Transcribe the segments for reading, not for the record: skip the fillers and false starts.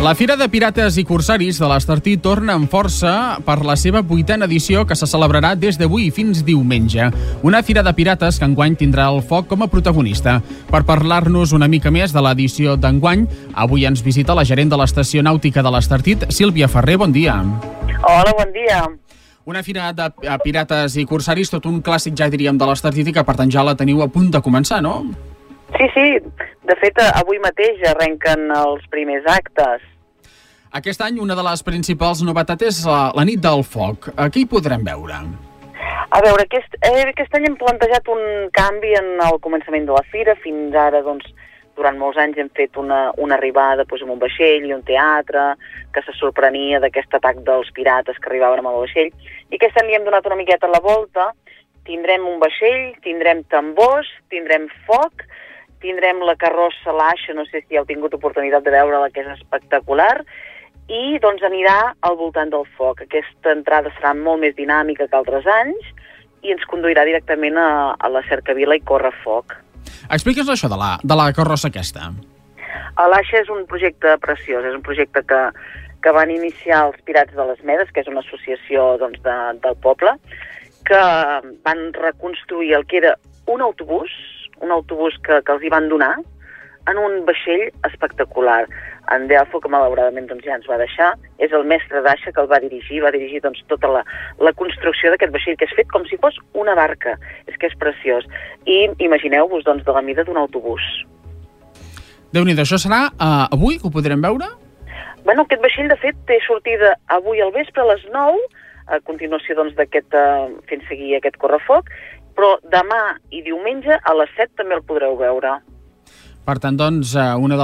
La Fira de Pirates i Corsaris de l'Estartit torna amb força per la seva 8a edició, que se celebrarà des d'avui fins diumenge. Una fira de pirates que enguany tindrà el foc com a protagonista. Per parlar-nos una mica més de l'edició d'enguany, avui ens visita la gerent de l'Estació Nàutica de l'Estartit, Sílvia Ferrer. Bon dia. Hola, bon dia. Una fira de pirates i corsaris, tot un clàssic, ja diríem, de l'Estartit, i que per tant ja la teniu a punt de començar, no? Sí. De fet, avui mateix arrenquen els primers actes. Aquest any una de les principals novetats és la nit del foc. Què hi podrem veure? A veure, aquest any hem plantejat un canvi en el començament de la fira. Fins ara, doncs, durant molts anys hem fet una arribada amb un vaixell i un teatre que se sorprenia d'aquest atac dels pirates que arribaven amb el vaixell. I aquest any li hem donat una miqueta la volta. Tindrem un vaixell, tindrem tambors, tindrem foc, tindrem la carrossa l'aixa, no sé si heu tingut oportunitat de veure-la, que és espectacular, i doncs anirà al voltant del foc. Aquesta entrada serà molt més dinàmica que altres anys i ens conduirà directament a la cercavila i Correfoc. Explica'ns això de la carrossa aquesta. L'aixa és un projecte preciós, és un projecte que van iniciar els Pirats de les Medes, que és una associació doncs, del poble, que van reconstruir el que era un autobús que els hi van donar en un vaixell espectacular. En Delfo, que malauradament doncs, ja ens va deixar, és el mestre d'aixa que el va dirigir doncs, tota la construcció d'aquest vaixell, que és fet com si fos una barca. És que és preciós. I imagineu-vos doncs, de la mida d'un autobús. Déu-n'hi-do, això serà avui, que ho podrem veure? Bueno, aquest vaixell, de fet, té sortida avui al vespre a les 9, a continuació doncs, fent seguir aquest correfoc, però demà i diumenge a les 7 també el podreu veure. Per tant, doncs, una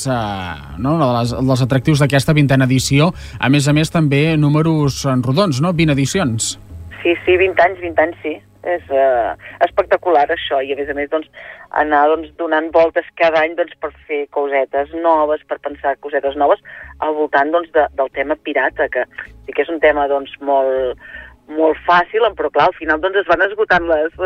dels atractius d'aquesta 20a edició, a més, també números rodons, no? 20 edicions. Sí, 20 anys, sí. És espectacular, això, i a més, doncs, anar donant voltes cada any doncs, per fer cosetes noves, per pensar cosetes noves, al voltant doncs, del tema pirata, que sí que és un tema doncs, molt fàcil, però clar, al final doncs, es van esgotant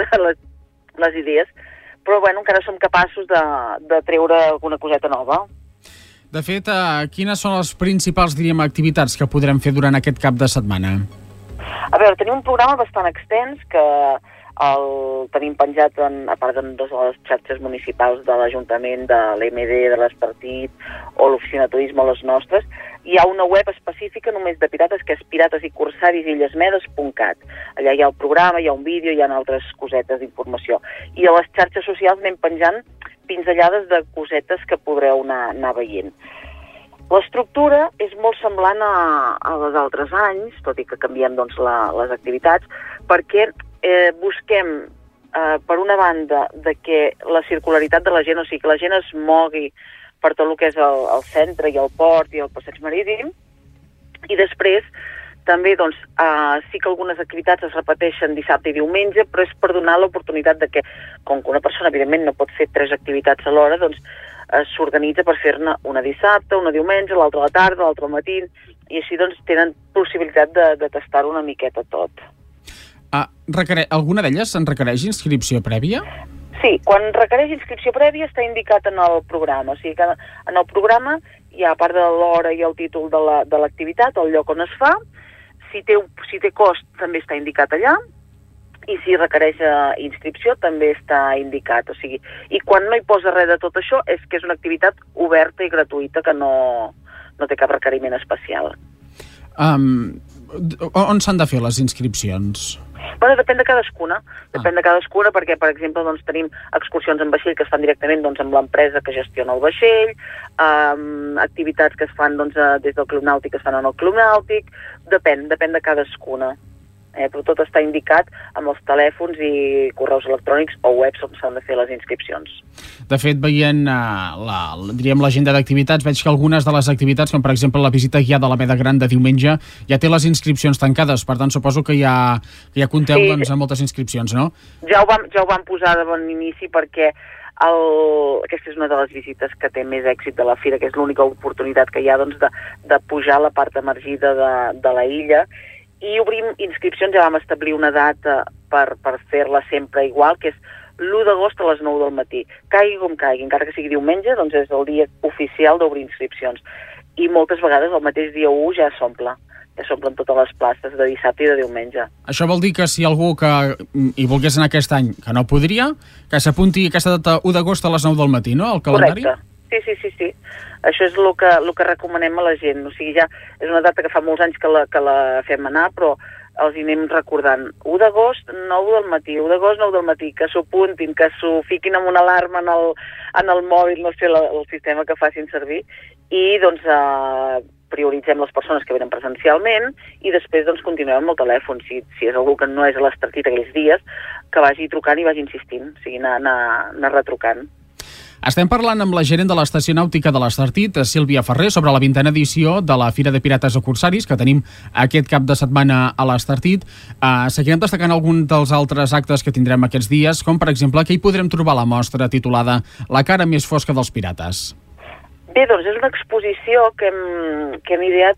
les idees, però bueno, encara som capaços de treure alguna coseta nova. De fet, quines són les principals, diríem, activitats que podrem fer durant aquest cap de setmana? A veure, tenim un programa bastant extens que el tenim penjat a part de les xarxes municipals de l'Ajuntament, de l'EMD, de l'Estartit o l'Oficina de Turisme o les nostres. Hi ha una web específica només de pirates, que és piratesicorsarisillesmedes.cat. Allà hi ha el programa, hi ha un vídeo, hi ha altres cosetes d'informació. I a les xarxes socials anem penjant pinzellades de cosetes que podreu anar veient. L'estructura és molt semblant a les altres anys, tot i que canviem doncs, les activitats, perquè busquem, per una banda, de que la circularitat de la gent, o sigui, que la gent es mogui per tot el que és el centre i el port i el passeig marítim, i després també doncs, sí que algunes activitats es repeteixen dissabte i diumenge, però és per donar l'oportunitat de que, com que una persona evidentment no pot fer 3 activitats alhora, doncs s'organitza per fer-ne una dissabte, una diumenge, l'altra a la tarda, l'altra al matí, i així doncs tenen possibilitat de tastar-ho una miqueta tot. Alguna d'elles en requereix inscripció prèvia? Sí, quan requereix inscripció prèvia està indicat en el programa. O sigui que en el programa hi ha, a part de l'hora i el títol de l'activitat, el lloc on es fa, si té cost també està indicat allà, i si requereix inscripció també està indicat. O sigui, i quan no hi posa res de tot això és que és una activitat oberta i gratuïta que no té cap requeriment especial. On s'han de fer les inscripcions? Bueno, depèn de cadascuna. Depèn de cadascuna perquè, per exemple, doncs, tenim excursions en vaixell que es fan directament doncs, amb l'empresa que gestiona el vaixell, activitats que es fan doncs, des del Club Nàutic que es fan en el Club Nàutic, depèn de cadascuna. Però tot està indicat amb els telèfons i correus electrònics o webs on s'han de fer les inscripcions. De fet, veient l'agenda d'activitats, veig que algunes de les activitats, com per exemple la visita guiada a la Veda Gran de diumenge, ja té les inscripcions tancades, per tant suposo que ja compteu doncs, amb moltes inscripcions, no? Ja ho vam posar de bon inici perquè aquesta és una de les visites que té més èxit de la fira, que és l'única oportunitat que hi ha doncs, de pujar a la part emergida de la illa, i obrim inscripcions. Ja vam establir una data per fer-la sempre igual, que és l'1 d'agost a les 9 del matí. Caigui com caigui, encara que sigui diumenge, doncs és el dia oficial d'obrir inscripcions. i moltes vegades el mateix dia 1 ja s'omplen totes les places de dissabte i de diumenge. Això vol dir que si algú que hi volgués anar aquest any que no podria, que s'apunti aquesta data 1 d'agost a les 9 del matí, no?, al calendari? Correcte. Sí. Això és el que recomanem a la gent. O sigui, ja és una data que fa molts anys que la fem anar, però els hi anem recordant. 1 d'agost, 9 del matí, 1 d'agost, 9 del matí, que s'ho apuntin, que s'ho fiquin amb una alarma en el mòbil, no sé, el sistema que facin servir, i doncs prioritzem les persones que venen presencialment i després doncs continuem amb el telèfon. Si és algú que no és a l'Estartit aquells dies, que vagi trucant i vagi insistint, o sigui, anar retrucant. Estem parlant amb la gerent de l'Estació Nàutica de l'Estartit, Sílvia Ferrer, sobre la 20a edició de la Fira de Pirates i Corsaris, que tenim aquest cap de setmana a l'Estartit. Seguirem destacant algun dels altres actes que tindrem aquests dies, com per exemple que hi podrem trobar la mostra titulada La cara més fosca dels pirates. Bé, doncs és una exposició que hem ideat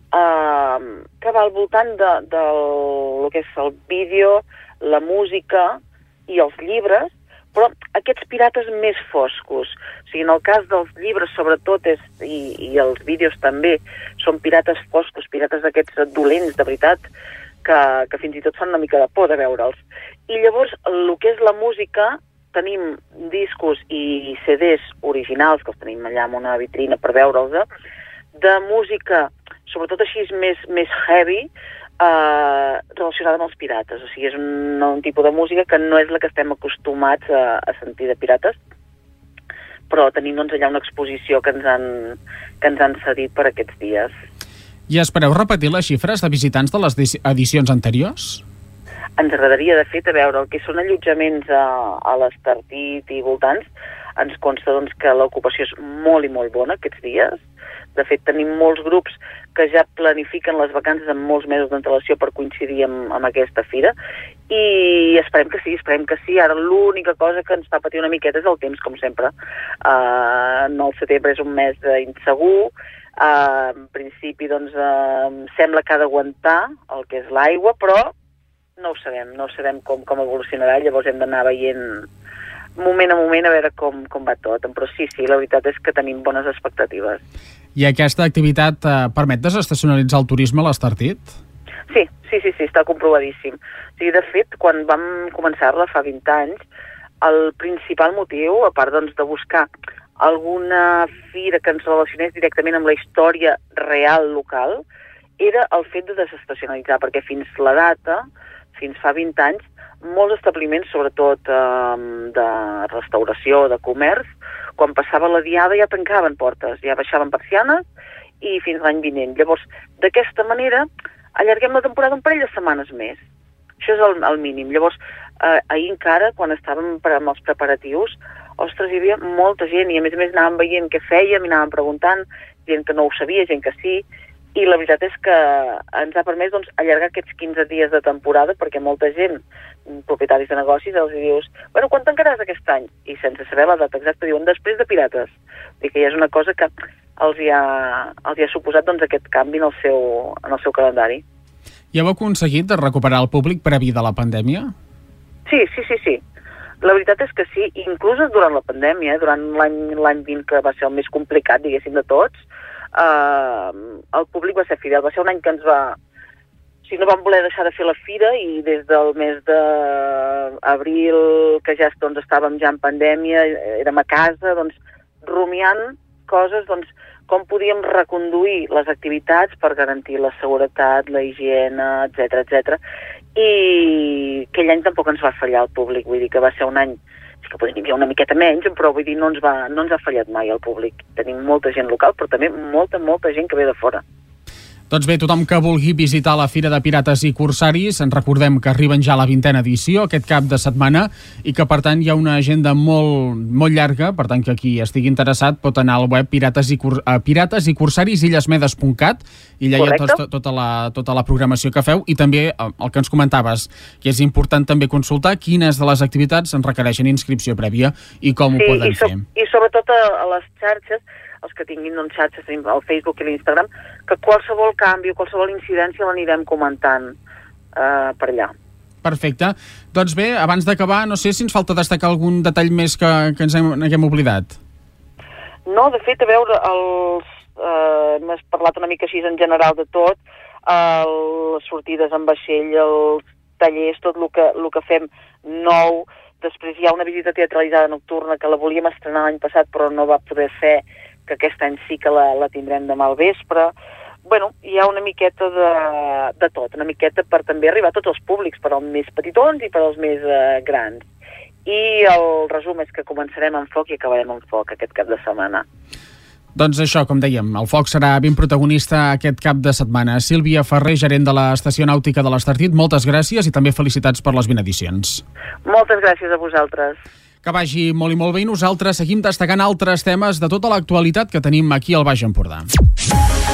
que va al voltant del que és el vídeo, la música i els llibres, però aquests pirates més foscos. O sigui, en el cas dels llibres, sobretot, i els vídeos també, són pirates foscos, pirates d'aquests dolents, de veritat, que fins i tot fan una mica de por de veure'ls. I llavors, el que és la música, tenim discos i CDs originals, que els tenim allà en una vitrina per veure'ls, de música, sobretot així més heavy, relacionada amb els pirates. O sigui, és un tipus de música que no és la que estem acostumats a sentir de pirates, però tenim doncs allà una exposició que ens han cedit per aquests dies. I espereu repetir les xifres de visitants de les edicions anteriors? Ens agradaria, de fet, a veure el que són allotjaments a l'Estartit i voltants. Ens consta doncs, que l'ocupació és molt i molt bona aquests dies. De fet, tenim molts grups que ja planifiquen les vacances amb molts mesos d'antelació per coincidir amb aquesta fira i esperem que sí. Ara l'única cosa que ens fa patir una miqueta és el temps, com sempre. El setembre és un mes insegur. En principi, doncs, sembla que ha d'aguantar el que és l'aigua, però no ho sabem com evolucionarà, llavors hem d'anar veient moment a moment a veure com va tot. Però sí, la veritat és que tenim bones expectatives. I aquesta activitat permet desestacionalitzar el turisme a l'Estartit? Sí, està comprovadíssim. O sigui, de fet, quan vam començar-la fa 20 anys, el principal motiu, a part doncs, de buscar alguna fira que ens relacionés directament amb la història real local, era el fet de desestacionalitzar, perquè fins la data, fins fa 20 anys, molts establiments, sobretot de restauració, de comerç, quan passava la diada ja tancaven portes, ja baixaven persianes i fins l'any vinent. Llavors, d'aquesta manera, allarguem la temporada un parell de setmanes més. Això és el mínim. Llavors, ahir encara, quan estàvem amb els preparatius, ostres, hi havia molta gent i a més anàvem veient què fèiem i anàvem preguntant, gent que no ho sabia, gent que sí, i la veritat és que ens ha permès doncs, allargar aquests 15 dies de temporada perquè molta gent, propietaris de negocis, els dius, bueno, quan tancaràs aquest any? I sense saber la data exacta diuen, després de Pirates. I que ja és una cosa que els hi ha suposat doncs, aquest canvi en el seu calendari. I heu aconseguit recuperar el públic previ de la pandèmia? Sí. La veritat és que sí, inclús durant la pandèmia, durant l'any 20, que va ser el més complicat, diguéssim, de tots, el públic va ser fidel. Va ser un any que ens va... O sigui, no vam voler deixar de fer la fira i des del mes d'abril, que ja doncs, estàvem ja en pandèmia, érem a casa, doncs, rumiant coses, doncs, com podíem reconduir les activitats per garantir la seguretat, la higiene, etc. I aquell any tampoc ens va fallar el públic, vull dir que va ser un any que podria dir una miqueta menys, però vull dir no ens ha fallat mai el públic. Tenim molta gent local, però també molta gent que ve de fora. Doncs bé, tothom que vulgui visitar la Fira de Pirates i Corsaris, ens recordem que arriben ja a la 20a edició aquest cap de setmana i que per tant hi ha una agenda molt llarga, per tant que qui estigui interessat pot anar al web piratesicorsaris.illes-medes.cat i allà hi ha tota la programació que feu i també el que ens comentaves, que és important també consultar quines de les activitats ens requereixen inscripció prèvia i com ho poden fer. I sobretot a les xarxes, els que tinguin xarxes, el Facebook i l'Instagram, que qualsevol canvi o qualsevol incidència l'anirem comentant per allà. Perfecte. Doncs bé, abans d'acabar, no sé si ens falta destacar algun detall més que ens haguem oblidat. No, de fet, a veure, hem parlat una mica així en general de tot, les sortides en vaixell, els tallers, tot el que fem nou. Després hi ha una visita teatralitzada nocturna que la volíem estrenar l'any passat però no va poder ser, que aquest any sí que la tindrem demà al vespre. Bueno, hi ha una miqueta de tot, una miqueta per també arribar a tots els públics, per als més petitons i per als més grans. I el resum és que començarem amb foc i acabarem amb foc aquest cap de setmana. Doncs això, com dèiem, el foc serà ben protagonista aquest cap de setmana. Sílvia Ferrer, gerent de l'Estació Nàutica de l'Estartit, moltes gràcies i també felicitats per les 20 edicions. Moltes gràcies a vosaltres. Que vagi molt i molt bé i nosaltres seguim destacant altres temes de tota l'actualitat que tenim aquí al Baix Empordà.